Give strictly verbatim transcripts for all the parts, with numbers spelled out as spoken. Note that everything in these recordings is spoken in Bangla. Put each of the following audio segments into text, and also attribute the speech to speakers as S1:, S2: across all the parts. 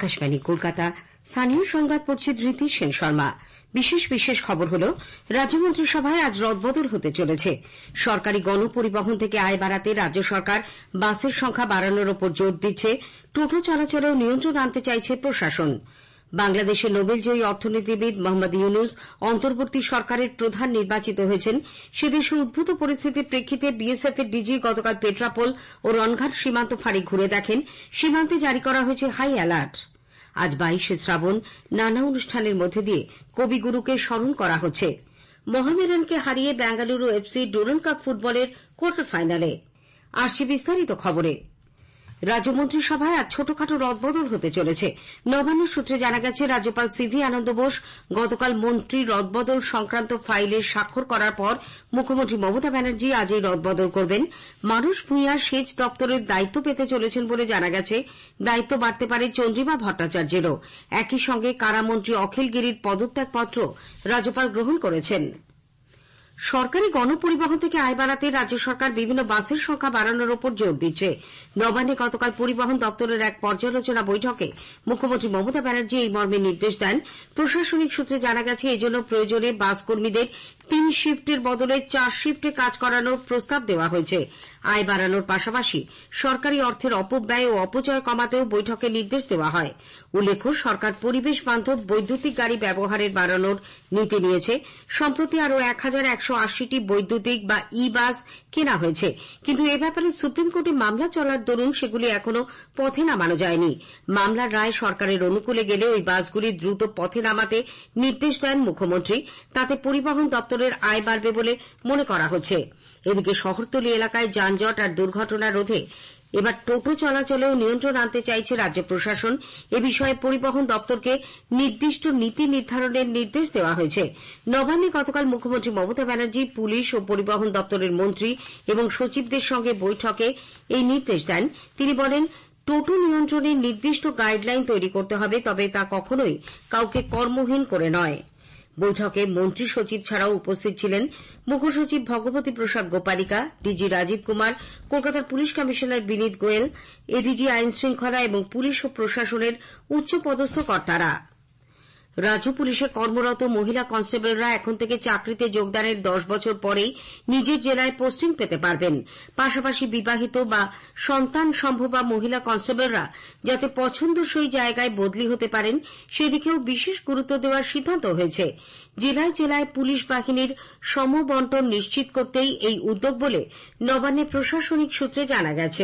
S1: আকাশবাণী কলকাতা। স্থানীয় সংবাদ পড়ছে ধৃতি সেন শর্মা। বিশেষ বিশেষ খবর হল, রাজ্য মন্ত্রিসভায় আজ রদবদল হতে চলেছে। সরকারি গণপরিবহন থেকে আয় বাড়াতে রাজ্য সরকার বাসের সংখ্যা বাড়ানোর ওপর জোর দিচ্ছে। টোটো চলাচলেও নিয়ন্ত্রণ আনতে চাইছে প্রশাসন। বাংলাদেশে নোবেলজয়ী অর্থনীতিবিদ মোহাম্মদ ইউনুস অন্তর্বর্তী সরকারের প্রধান নির্বাচিত হয়েছেন। সেদেশে উদ্ভূত পরিস্থিতির প্রেক্ষিতে বিএসএফ এর ডিজি গতকাল পেট্রাপোল ও রনঘাট সীমান্ত ফাঁড়ি ঘুরে দেখেন। সীমান্তে জারি করা হয়েছে হাই অ্যালার্ট। আজ বাইশে শ্রাবণ। নানা অনুষ্ঠানের মধ্যে দিয়ে কবিগুরুকে স্মরণ করা হচ্ছে। মোহামেডানকে হারিয়ে বেঙ্গালুরু এফসি ডুরান্ড কাপ ফুটবলের কোয়ার্টার ফাইনালে। আসছে বিস্তারিত খবরে। রাজ্য মন্ত্রিসভায় আজ ছোটখাটো রদবদল হতে চলেছে। নবান্ন সূত্রে জানা গেছে, রাজ্যপাল সিভি আনন্দ বোস গতকাল মন্ত্রী রদবদল সংক্রান্ত ফাইলে স্বাক্ষর করার পর মুখ্যমন্ত্রী মমতা ব্যানার্জি আজ এই রদবদল করবেন। মানস ভূঁইয়া সেচ দপ্তরের দায়িত্ব পেতে চলেছেন বলে জানা গেছে। দায়িত্ব বাড়তে পারে চন্দ্রিমা ভট্টাচার্যেরও। একই সঙ্গে কারামন্ত্রী অখিল গিরির পদত্যাগপত্র রাজ্যপাল গ্রহণ করেছেন। সরকারি গণপরিবহন থেকে আয় বাড়াতে রাজ্য সরকার বিভিন্ন বাসের সংখ্যা বাড়ানোর ওপর জোর দিচ্ছে। নবান্নে গতকাল পরিবহন দপ্তরের এক পর্যালোচনা বৈঠকে মুখ্যমন্ত্রী মমতা ব্যানার্জি এই মর্মে নির্দেশ দেন। প্রশাসনিক সূত্রে জানা গেছে, এজন্য প্রয়োজনে বাস কর্মীদের তিন শিফটের বদলে চার শিফটে কাজ করানোর প্রস্তাব দেওয়া হয়েছে। আয় বাড়ানোর পাশাপাশি সরকারি অর্থের অপব্যয় ও অপচয় কমাতেও বৈঠকে নির্দেশ দেওয়া হয়। উল্লেখ্য, সরকার পরিবেশ বান্ধব বৈদ্যুতিক গাড়ি ব্যবহারের বাড়ানোর নীতি নিয়েছে। সম্প্রতি আরও এক হাজার একশো আশিটি বৈদ্যুতিক বা ই বাস কেনা হয়েছে। কিন্তু এ ব্যাপারে সুপ্রিম কোর্টে মামলা চলার দরুন সেগুলি এখনো পথে নামানো যায়নি। মামলার রায় সরকারের অনুকূলে গেলে ওই বাসগুলি দ্রুত পথে নামাতে নির্দেশ দেন মুখ্যমন্ত্রী। তাতে পরিবহন দপ্তরের আয় বাড়বে বলে মনে করা হচ্ছে। এদিকে শহরতলি এলাকায় যানজট আর দুর্ঘটনা রোধে এবার টোটো চলাচলেও নিয়ন্ত্রণ আনতে চাইছে রাজ্য প্রশাসন। এ বিষয়ে পরিবহন দপ্তরকে নির্দিষ্ট নীতি নির্ধারণের নির্দেশ দেওয়া হয়েছে। নবান্নে গতকাল মুখ্যমন্ত্রী মমতা ব্যানার্জি পুলিশ ও পরিবহন দপ্তরের মন্ত্রী এবং সচিবদের সঙ্গে বৈঠকে এই নির্দেশ দেন। তিনি বলেন, টোটো নিয়ন্ত্রণের নির্দিষ্ট গাইডলাইন তৈরি করতে হবে, তবে তা কখনোই কাউকে কর্মহীন করে নয়। বৈঠকে মন্ত্রী সচিব ছাড়াও উপস্থিত ছিলেন মুখ্য সচিব ভগবতী প্রসাদ গোপালিকা, ডিজি রাজীব কুমার, কলকাতার police commissioner Vineet Goyal, ADG আইন শৃঙ্খলা এবং পুলিশ ও প্রশাসনের উচ্চপদস্থ কর্তারা। রাজ্য পুলিশে কর্মরত মহিলা কনস্টেবলরা এখন থেকে চাকরিতে যোগদানের দশ বছর পরেই নিজের জেলায় পোস্টিং পেতে পারবেন। পাশাপাশি বিবাহিত বা সন্তান সম্ভবা মহিলা কনস্টেবলরা যাতে পছন্দসই জায়গায় বদলি হতে পারেন, সেদিকেও বিশেষ গুরুত্ব দেওয়ার সিদ্ধান্ত হয়েছে। জেলায় জেলায় পুলিশ বাহিনীর সমবন্টন নিশ্চিত করতেই এই উদ্যোগ বলে নবান্নে প্রশাসনিক সূত্রে জানা গেছে।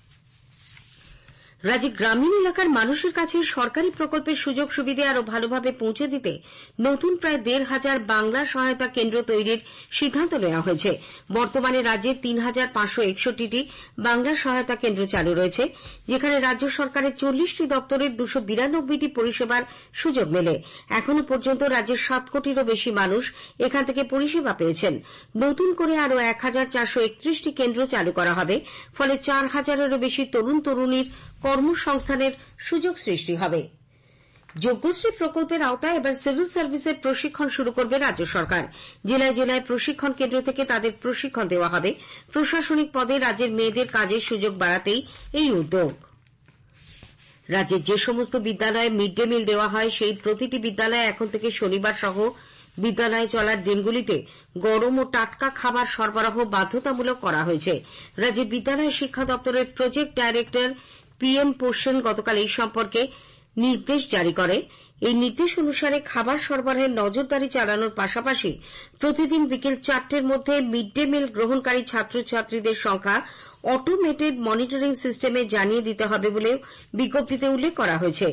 S1: রাজ্যে গ্রামীণ এলাকার মানুষের কাছে সরকারি প্রকল্পের সুযোগ সুবিধা আরও ভালোভাবে পৌঁছে দিতে নতুন প্রায় দেড় হাজার বাংলা সহায়তা কেন্দ্র তৈরির সিদ্ধান্ত নেওয়া হয়েছে। বর্তমানে রাজ্যে তিন হাজার পাঁচশো একষট্টিটি বাংলা সহায়তা কেন্দ্র চালু রয়েছে, যেখানে রাজ্য সরকারের চল্লিশটি দপ্তরের দুশো বিরানব্বইটি পরিষেবার সুযোগ মেলে। এখনো পর্যন্ত রাজ্যের সাত কোটিরও বেশি মানুষ এখান থেকে পরিষেবা পেয়েছেন। নতুন করে আরও এক হাজার চারশো একত্রিশটি কেন্দ্র চালু করা হবে। ফলে চার হাজারেরও বেশি তরুণ তরুণীর কর্মসংস্থানের সুযোগ সৃষ্টি হবে। যোগ্যশ্রী প্রকল্পের আওতায় এবার সিভিল সার্ভিসের প্রশিক্ষণ শুরু করবে রাজ্য সরকার। জেলায় জেলায় প্রশিক্ষণ কেন্দ্র থেকে তাদের প্রশিক্ষণ দেওয়া হবে। প্রশাসনিক পদে রাজ্যের মেয়েদের কাজের সুযোগ বাড়াতেই এই উদ্যোগ। রাজ্যের যে সমস্ত বিদ্যালয়ে মিড ডে মিল দেওয়া হয়, সেই প্রতিটি বিদ্যালয়ে এখন থেকে শনিবার সহ বিদ্যালয়ে চলার দিনগুলিতে গরম ও টাটকা খাবার সরবরাহ বাধ্যতামূলক করা হয়েছে। রাজ্যের বিদ্যালয় শিক্ষা দপ্তরের প্রজেক্ট ডাইরেক্টর পিএম পোষণ গতকাল এই সম্পর্কে নির্দেশ জারি করে। এই নির্দেশ অনুসারে খাবার সরবরাহের নজরদারি চালানোর পাশাপাশি প্রতিদিন বিকেল চারটের মধ্যে মিড ডে মিল গ্রহণকারী ছাত্রছাত্রীদের সংখ্যা অটোমেটেড মনিটরিং সিস্টেমে জানিয়ে দিতে হবে বলেও বিজ্ঞপ্তিতে উল্লেখ করা হয়েছে।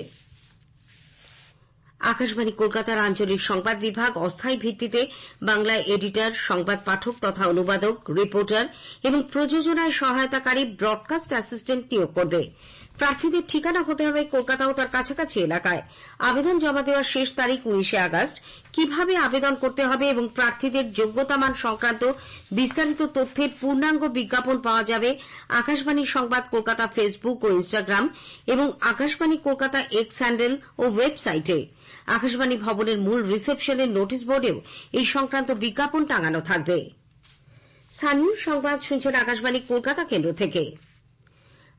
S1: আকাশবাণী কলকাতার আঞ্চলিক সংবাদ বিভাগ অস্থায়ী ভিত্তিতে বাংলায় এডিটর, সংবাদ পাঠক তথা অনুবাদক, রিপোর্টার এবং প্রযোজনায় সহায়তাকারী ব্রডকাস্ট অ্যাসিস্ট্যান্ট নিয়োগ করবে। প্রার্থীদের ঠিকানা হতে হবে কলকাতা ও তার কাছাকাছি এলাকায়। আবেদন জমা দেওয়ার শেষ তারিখ উনিশে আগস্ট। কিভাবে আবেদন করতে হবে এবং প্রার্থীদের যোগ্যতামান সংক্রান্ত বিস্তারিত তথ্যের পূর্ণাঙ্গ বিজ্ঞাপন পাওয়া যাবে আকাশবাণী সংবাদ কলকাতা ফেসবুক ও ইনস্টাগ্রাম এবং আকাশবাণী কলকাতা এক্স হ্যান্ডেল ও ওয়েবসাইটে। আকাশবাণী ভবনের মূল রিসেপশনের নোটিশ বোর্ডেও এই সংক্রান্ত বিজ্ঞাপন টাঙানো থাকবে। স্থানীয় সংবাদ শুনছেন আকাশবাণী কলকাতা কেন্দ্র থেকে।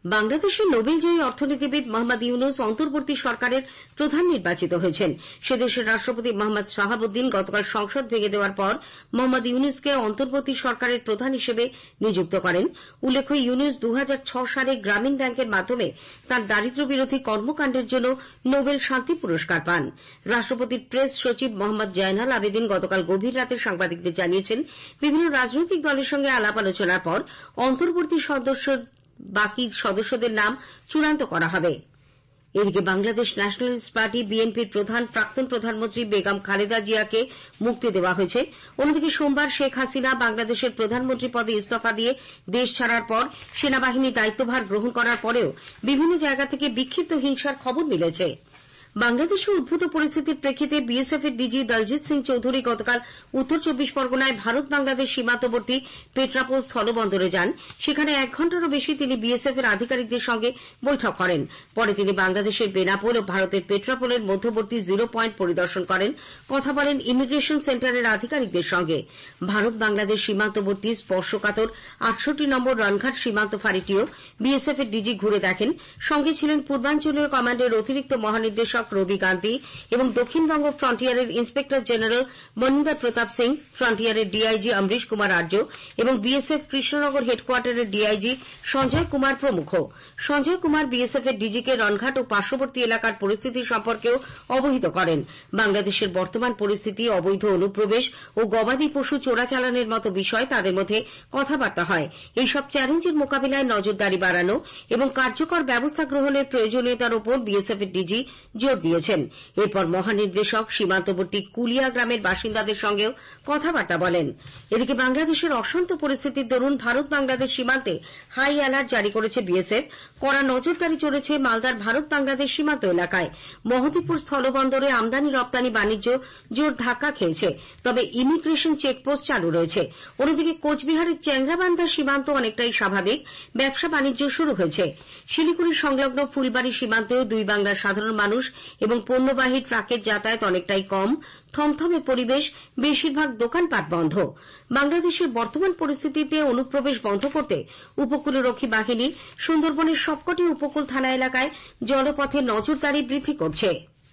S1: বাংলাদেশের নোবেলজয়ী অর্থনীতিবিদ মোহাম্মদ ইউনুস অন্তর্বর্তী সরকারের প্রধান নির্বাচিত হয়েছেন। সে দেশের রাষ্ট্রপতি মোহাম্মদ শাহাবুদ্দিন গতকাল সংসদ ভেঙে দেওয়ার পর মোহাম্মদ ইউনুসকে অন্তর্বর্তী সরকারের প্রধান হিসেবে নিযুক্ত করেন। উল্লেখ্য, ইউনুস দু হাজার ছয় সালে গ্রামীণ ব্যাংকের মাধ্যমে তাঁর দারিদ্র্য বিরোধী কর্মকাণ্ডের জন্য নোবেল শান্তি পুরস্কার পান। রাষ্ট্রপতির প্রেস সচিব মোহাম্মদ জয়নাল আবেদিন গতকাল গভীর রাতে সাংবাদিকদের জানিয়েছেন, বিভিন্ন রাজনৈতিক দলের সঙ্গে আলাপ আলোচনার পর অন্তর্বর্তী সদস্য বাকি সদস্যদের নাম চূড়ান্ত করা হবে। এদিকে বাংলাদেশ ন্যাশনালিস্ট পার্টি বিএনপির প্রধান প্রাক্তন প্রধানমন্ত্রী বেগম খালেদা জিয়াকে মুক্তি দেওয়া হয়েছে। অন্যদিকে সোমবার শেখ হাসিনা বাংলাদেশের প্রধানমন্ত্রী পদে ইস্তফা দিয়ে দেশ ছাড়ার পর সেনাবাহিনীর দায়িত্বভার গ্রহণ করার পরেও বিভিন্ন জায়গা থেকে বিক্ষিপ্ত হিংসার খবর মিলেছে। বাংলাদেশে উদ্ভূত পরিস্থিতির প্রেক্ষিতে বিএসএফ এর ডিজি দলজিৎ সিং চৌধুরী গতকাল উত্তর চব্বিশ পরগনায় ভারত বাংলাদেশ সীমান্তবর্তী পেট্রাপোল স্থলবন্দরে যান। সেখানে এক ঘণ্টারও বেশি তিনি বিএসএফ এর আধিকারিকদের সঙ্গে বৈঠক করেন। পরে তিনি বাংলাদেশের বেনাপোল ও ভারতের পেট্রাপোলের মধ্যবর্তী জিরো পয়েন্ট পরিদর্শন করেন, কথা বলেন ইমিগ্রেশন সেন্টারের আধিকারিকদের সঙ্গে। ভারত বাংলাদেশ সীমান্তবর্তী স্পর্শকাতর আটষট্টি নম্বর রনঘাট সীমান্ত ফাঁড়িটিও বিএসএফ এর ডিজি ঘুরে দেখেন। সঙ্গে ছিলেন পূর্বাঞ্চলীয় কমান্ডের অতিরিক্ত মহানির্দেশক রবি গান্ধী এবং দক্ষিণবঙ্গ ফ্রন্টিয়ারের ইন্সপেক্টর জেনারেল মনিন্দর প্রতাপ সিং, ফ্রন্টিয়ারের ডিআইজি অমরিশ কুমার আর্য এবং বিএসএফ কৃষ্ণনগর হেডকোয়ার্টারের ডিআইজি সঞ্জয় কুমার প্রমুখ। সঞ্জয় কুমার বিএসএফ এর ডিজিকে রনঘাট ও পার্শ্ববর্তী এলাকার পরিস্থিতি সম্পর্কেও অবহিত করেন। বাংলাদেশের বর্তমান পরিস্থিতি, অবৈধ অনুপ্রবেশ ও গবাদি পশু চোরাচালানের মতো বিষয় তাদের মধ্যে কথাবার্তা হয়। এইসব চ্যালেঞ্জের মোকাবিলায় নজরদারি বাড়ানো এবং কার্যকর ব্যবস্থা গ্রহণের প্রয়োজনীয়তার উপর বিএসএফ এর ডিজি জোর দিয়েছেন। এরপর মহানির্দেশক সীমান্তবর্তী কুলিয়া গ্রামের বাসিন্দাদের সঙ্গেও কথাবার্তা বলেন। এদিকে বাংলাদেশের অশান্ত পরিস্থিতির দরুন ভারত বাংলাদেশ সীমান্তে হাই অ্যালার্ট জারি করেছে বিএসএফ। কড়া নজরদারি চলেছে মালদার ভারত বাংলাদেশ সীমান্ত এলাকায়। মহদীপুর স্থলবন্দরে আমদানি রপ্তানি বাণিজ্য জোর ধাক্কা খেয়েছে, তবে ইমিগ্রেশন চেকপোস্ট চালু রয়েছে। অন্যদিকে কোচবিহারের চ্যাংরাবান্ধা সীমান্ত অনেকটাই স্বাভাবিক, ব্যবসা বাণিজ্য শুরু হয়েছে। শিলিগুড়ি সংলগ্ন ফুলবাড়ি সীমান্তেও দুই বাংলার সাধারণ মানুষ এবং পণ্যবাহী ট্রাকের যাতায়াত অনেকটাই কম। থমথমে পরিবেশ, বেশিরভাগ দোকানপাট বন্ধ। বাংলাদেশের বর্তমান পরিস্থিতিতে অনুপ্রবেশ বন্ধ করতে উপকূলরক্ষী বাহিনী সুন্দরবনের সবকটি উপকূল থানা এলাকায় জলপথে নজরদারি বৃদ্ধি করছে।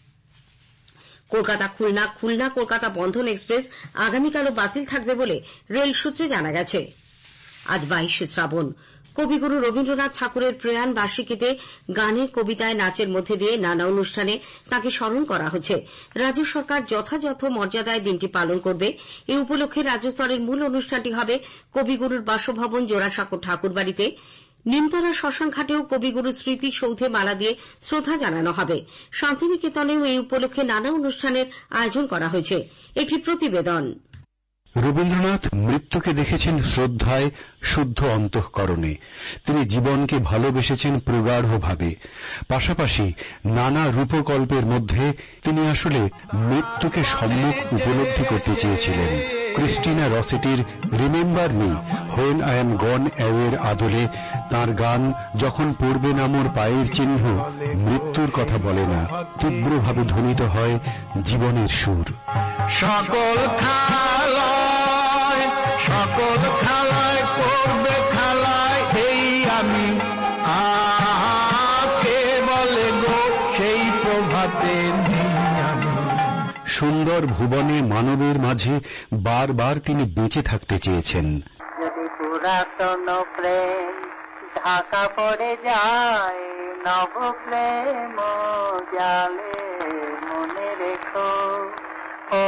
S1: কলকাতা খুলনা, খুলনা কলকাতা বন্ধন এক্সপ্রেস আগামীকালও বাতিল থাকবে বলে রেল সূত্রে জানা গেছে। আজ বাইশে শ্রাবণ। কবিগুরু রবীন্দ্রনাথ ঠাকুরের প্রয়াণ বার্ষিকীতে গানে, কবিতায়, নাচের মধ্যে দিয়ে নানা অনুষ্ঠানে তাঁকে স্মরণ করা হচ্ছে। রাজ্য সরকার যথাযথ মর্যাদায় দিনটি পালন করবে। এই উপলক্ষে রাজ্য স্তরের মূল অনুষ্ঠানটি হবে কবিগুরুর বাসভবন জোড়াসাঁকোর ঠাকুরবাড়িতে। নিমতলা শ্মশানঘাটেও কবিগুরুর স্মৃতি সৌধে মালা দিয়ে শ্রদ্ধা জানানো হবে। শান্তিনিকেতনেও এই উপলক্ষে নানা অনুষ্ঠানের আয়োজন করা হয়েছে। একটি প্রতিবেদন।
S2: রবীন্দ্রনাথ মৃত্যুকে দেখেছেন শ্রদ্ধায়, শুদ্ধ অন্তঃকরণে। তিনি জীবনকে ভালোবেসেছেন প্রগাঢ়ভাবে। পাশাপাশি নানা রূপকল্পের মধ্যে তিনি আসলে মৃত্যুকে সম্মুখ উপলব্ধি করতে চেয়েছিলেন। ক্রিস্টিনা রসেটির remember me when I am gone অ্যাওয়ের আদলে তাঁর গান যখন পড়বে না মোর পায়ের চিহ্ন মৃত্যুর কথা বলে না, তীব্রভাবে ধ্বনিত হয় জীবনের সুর।
S3: সকল খালায় সকল খালায় করবে খালায় এই আমি আকে বলে গো সেই প্রভাতে
S2: সুন্দর ভুবনে মানবের মাঝে বারবার তিনি বেঁচে থাকতে চেয়েছেন।
S4: যদি পুরাতন প্রেম ঢাকা পড়ে যায়, নব প্রেম জালে মনে রেখো, ও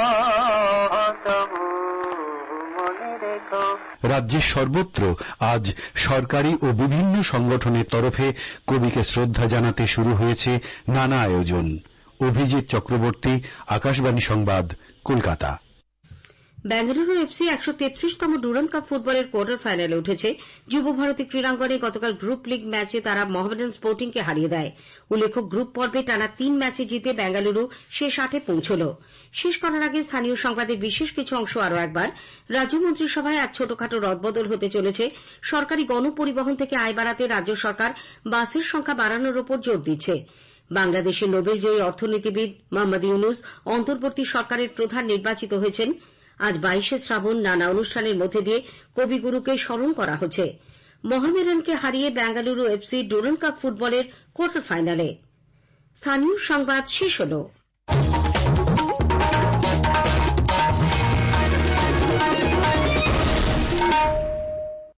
S4: তবু মনে রেখো।
S2: রাজ্যের সর্বত্র আজ সরকারি ও বিভিন্ন সংগঠনের তরফে কবিকে শ্রদ্ধা জানাতে শুরু হয়েছে নানা আয়োজন। অভিজিৎ চক্রবর্তী, আকাশবাণী সংবাদ, কলকাতা।
S1: বেঙ্গালুরু এফসি একশো তেত্রিশতম ডুরান্ড কাপ ফুটবলের কোয়ার্টার ফাইনালে উঠেছে। যুব ভারতী ক্রীড়াঙ্গনে গতকাল গ্রুপ লিগ ম্যাচে তারা মোহামেডান স্পোর্টিংকে হারিয়ে দেয়। উল্লেখ্য, গ্রুপ পর্বে টানা তিন ম্যাচে জিতে বেঙ্গালুরু শেষ আটে পৌঁছল। শেষ করার আগে স্থানীয় সংবাদের বিশেষ কিছু অংশ আরও একবার। রাজ্য মন্ত্রিসভায় আজ ছোটখাটো রদবদল হতে চলেছে। সরকারি গণপরিবহন থেকে আয় বাড়াতে রাজ্য সরকার বাসের সংখ্যা বাড়ানোর ওপর জোর দিচ্ছে। বাংলাদেশের নোবেলজয়ী অর্থনীতিবিদ মোহাম্মদ ইউনুস অন্তর্বর্তী সরকারের প্রধান নির্বাচিত হয়েছেন। আজ বাইশে শ্রাবণ। নানা অনুষ্ঠানের মধ্যে দিয়ে কবিগুরুকে স্মরণ করা হচ্ছে। মোহামেডানকে হারিয়ে বেঙ্গালুরু এফসি ডুরান্ড কাপ ফুটবলের কোয়ার্টার ফাইনালে। স্থানীয় সংবাদ শেষ হল।